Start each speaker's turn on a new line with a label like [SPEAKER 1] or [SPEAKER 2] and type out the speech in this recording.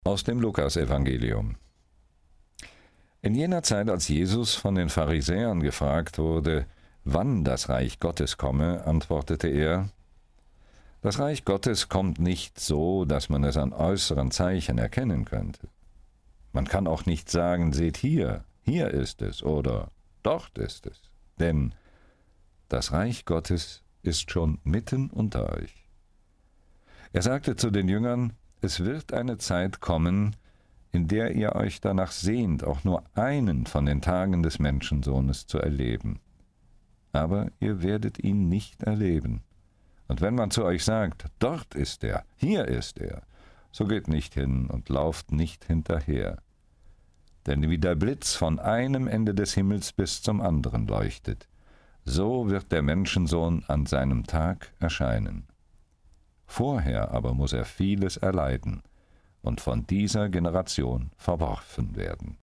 [SPEAKER 1] Aus dem Lukasevangelium. In jener Zeit, als Jesus von den Pharisäern gefragt wurde, wann das Reich Gottes komme, antwortete er: Das Reich Gottes kommt nicht so, dass man es an äußeren Zeichen erkennen könnte. Man kann auch nicht sagen, seht hier, hier ist es oder dort ist es, denn das Reich Gottes ist schon mitten unter euch. Er sagte zu den Jüngern: Es wird eine Zeit kommen, in der ihr euch danach sehnt, auch nur einen von den Tagen des Menschensohnes zu erleben. Aber ihr werdet ihn nicht erleben. Und wenn man zu euch sagt, dort ist er, hier ist er, so geht nicht hin und lauft nicht hinterher. Denn wie der Blitz von einem Ende des Himmels bis zum anderen leuchtet, so wird der Menschensohn an seinem Tag erscheinen. Vorher aber muss er vieles erleiden und von dieser Generation verworfen werden.